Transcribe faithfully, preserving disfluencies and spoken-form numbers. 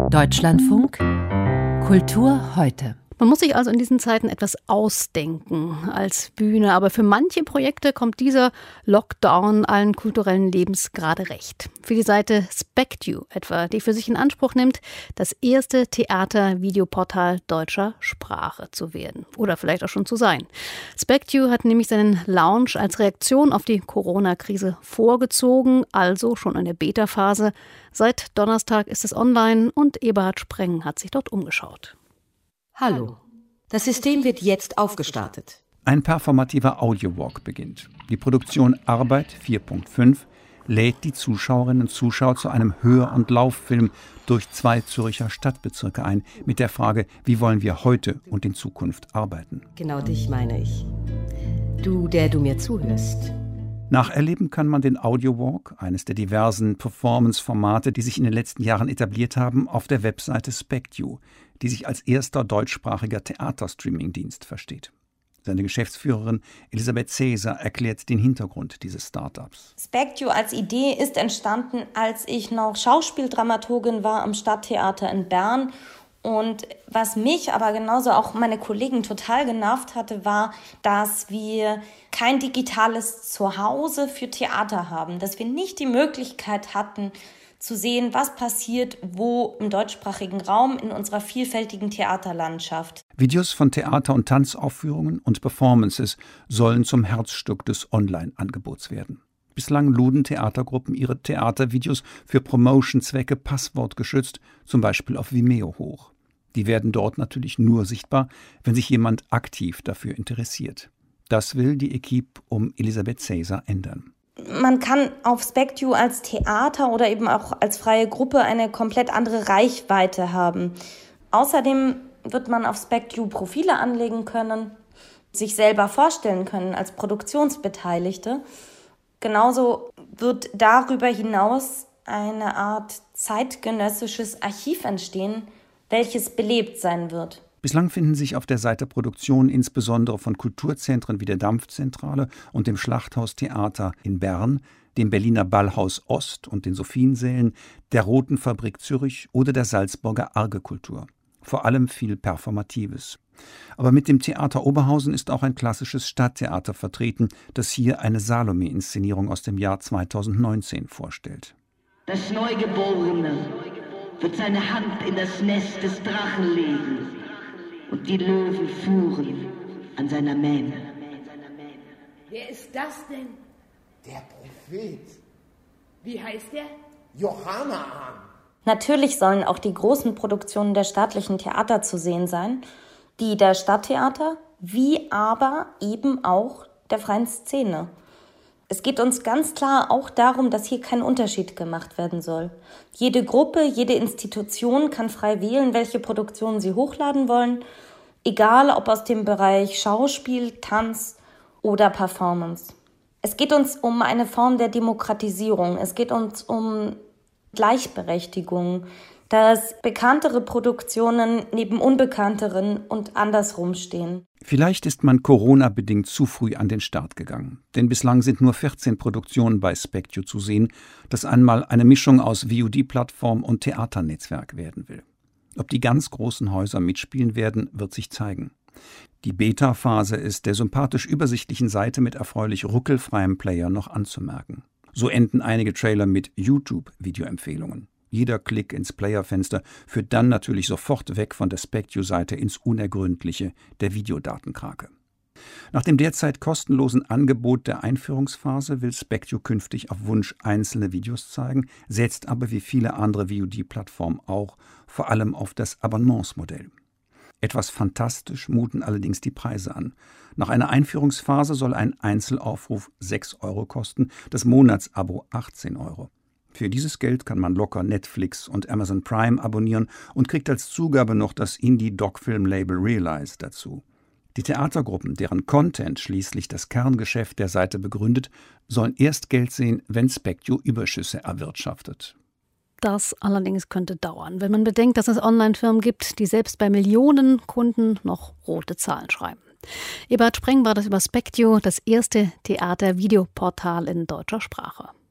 Deutschlandfunk Kultur heute. Man muss sich also in diesen Zeiten etwas ausdenken als Bühne, aber für manche Projekte kommt dieser Lockdown allen kulturellen Lebens gerade recht. Für die Seite SpecTU etwa, die für sich in Anspruch nimmt, das erste Theater-Videoportal deutscher Sprache zu werden. Oder vielleicht auch schon zu sein. SpecTU hat nämlich seinen Launch als Reaktion auf die Corona-Krise vorgezogen, also schon in der Beta-Phase. Seit Donnerstag ist es online und Eberhard Spreng hat sich dort umgeschaut. Hallo, das System wird jetzt aufgestartet. Ein performativer Audiowalk beginnt. Die Produktion Arbeit vier Punkt fünf lädt die Zuschauerinnen und Zuschauer zu einem Hör- und Lauffilm durch zwei Zürcher Stadtbezirke ein, mit der Frage, wie wollen wir heute und in Zukunft arbeiten. Genau dich meine ich. Du, der du mir zuhörst. Nacherleben kann man den Audiowalk, eines der diversen Performance-Formate, die sich in den letzten Jahren etabliert haben, auf der Webseite SpecTU, die sich als erster deutschsprachiger Theaterstreaming-Dienst versteht. Seine Geschäftsführerin Elisabeth Cäsar erklärt den Hintergrund dieses Startups. SpecTU als Idee ist entstanden, als ich noch Schauspieldramaturgin war am Stadttheater in Bern. Und was mich, aber genauso auch meine Kollegen total genervt hatte, war, dass wir kein digitales Zuhause für Theater haben. Dass wir nicht die Möglichkeit hatten, zu sehen, was passiert wo im deutschsprachigen Raum in unserer vielfältigen Theaterlandschaft. Videos von Theater- und Tanzaufführungen und Performances sollen zum Herzstück des Online-Angebots werden. Bislang luden Theatergruppen ihre Theatervideos für Promotion-Zwecke passwortgeschützt, zum Beispiel auf Vimeo, hoch. Die werden dort natürlich nur sichtbar, wenn sich jemand aktiv dafür interessiert. Das will die Equipe um Elisabeth Cäsar ändern. Man kann auf SpecTU als Theater oder eben auch als freie Gruppe eine komplett andere Reichweite haben. Außerdem wird man auf SpecTU Profile anlegen können, sich selber vorstellen können als Produktionsbeteiligte. Genauso wird darüber hinaus eine Art zeitgenössisches Archiv entstehen, welches belebt sein wird. Bislang finden sich auf der Seite Produktionen insbesondere von Kulturzentren wie der Dampfzentrale und dem Schlachthaus-Theater in Bern, dem Berliner Ballhaus Ost und den Sophiensälen, der Roten Fabrik Zürich oder der Salzburger Argekultur. Vor allem viel Performatives. Aber mit dem Theater Oberhausen ist auch ein klassisches Stadttheater vertreten, das hier eine Salome-Inszenierung aus dem Jahr zweitausendneunzehn vorstellt. Das Neugeborene wird seine Hand in das Nest des Drachen legen und die Löwen führen an seiner Mähne. Wer ist das denn? Der Prophet. Wie heißt er? Johanaan. Natürlich sollen auch die großen Produktionen der staatlichen Theater zu sehen sein, die der Stadttheater, wie aber eben auch der freien Szene. Es geht uns ganz klar auch darum, dass hier kein Unterschied gemacht werden soll. Jede Gruppe, jede Institution kann frei wählen, welche Produktionen sie hochladen wollen, egal ob aus dem Bereich Schauspiel, Tanz oder Performance. Es geht uns um eine Form der Demokratisierung, es geht uns um Gleichberechtigung, dass bekanntere Produktionen neben unbekannteren und andersrum stehen. Vielleicht ist man Corona-bedingt zu früh an den Start gegangen. Denn bislang sind nur vierzehn Produktionen bei SpecTU zu sehen, das einmal eine Mischung aus V O D-Plattform und Theaternetzwerk werden will. Ob die ganz großen Häuser mitspielen werden, wird sich zeigen. Die Beta-Phase ist der sympathisch übersichtlichen Seite mit erfreulich ruckelfreiem Player noch anzumerken. So enden einige Trailer mit YouTube-Videoempfehlungen. Jeder Klick ins Playerfenster führt dann natürlich sofort weg von der SpecTU-Seite ins Unergründliche der Videodatenkrake. Nach dem derzeit kostenlosen Angebot der Einführungsphase will SpecTU künftig auf Wunsch einzelne Videos zeigen, setzt aber wie viele andere V O D-Plattformen auch vor allem auf das Abonnementsmodell. Etwas fantastisch muten allerdings die Preise an. Nach einer Einführungsphase soll ein Einzelaufruf sechs Euro kosten, das Monatsabo achtzehn Euro. Für dieses Geld kann man locker Netflix und Amazon Prime abonnieren und kriegt als Zugabe noch das Indie-Doc-Film-Label Realize dazu. Die Theatergruppen, deren Content schließlich das Kerngeschäft der Seite begründet, sollen erst Geld sehen, wenn SpecTU Überschüsse erwirtschaftet. Das allerdings könnte dauern, wenn man bedenkt, dass es Online-Firmen gibt, die selbst bei Millionen Kunden noch rote Zahlen schreiben. Eberhard Spreng war das über SpecTU, das erste Theater-Videoportal in deutscher Sprache.